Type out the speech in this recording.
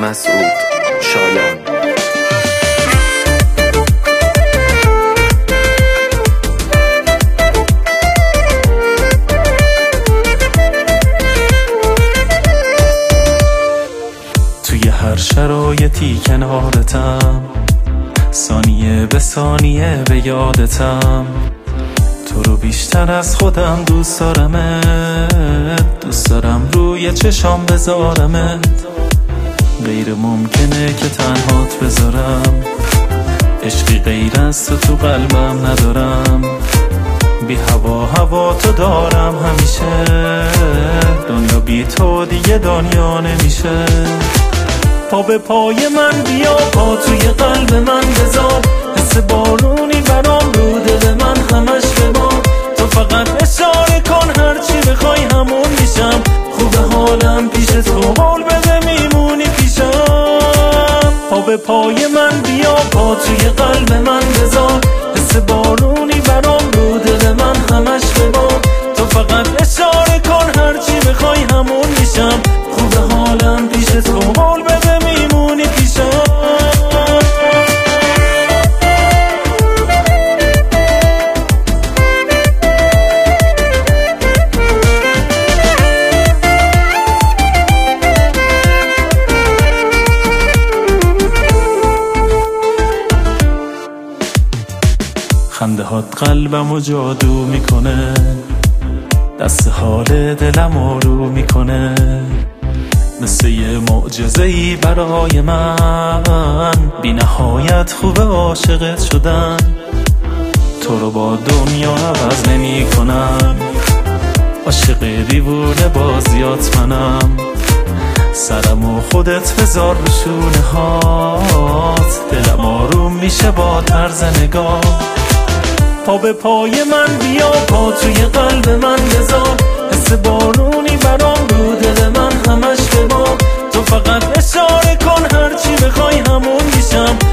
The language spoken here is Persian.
مسعود شایان. توی هر شرایطی کنارتم، ثانیه به ثانیه به یادتم. تو رو بیشتر از خودم دوست دارمت، دوست دارم روی چشام بذارمت. غیر ممکنه که تنهات بذارم، عشقی غیر از تو قلبم ندارم. بی هوا تو دارم همیشه، دنیا بی تو دیگه دنیا نمیشه. پا به پای من بیا، پا توی قلب من بذار، حس بارونی برام رو دل من همش ببار. تو فقط اشاره کن، هرچی بخوای همون میشم. خوب حالم پیش تو، قول بده میمونی پیشم. پا به پای من بیا، پا توی قلب من بذار، حس بارونی برام رو دل من همش ببار. تو فقط اشاره کن، هرچی بخوای همون میشم. خوب حالم پیش تو، قول بده میمونی پیشم. خنده هات قلبمو جادو میکنه، دست حال دلمو رو میکنه. مثل یه معجزه‌ای برای من، بی نهایت خوب عاشقت شدن. تو رو با دنیا عوض نمی کنم، عاشق دیوونه بازیات منم. سرمو خودت بذار رو شونه هات، دلم آروم میشه با طرز نگاه. پا به پای من بیا، پا توی قلب من بذار، حس بارونی برام رو دل من همش ببار. تو فقط اشاره کن، هرچی بخوای همون میشم.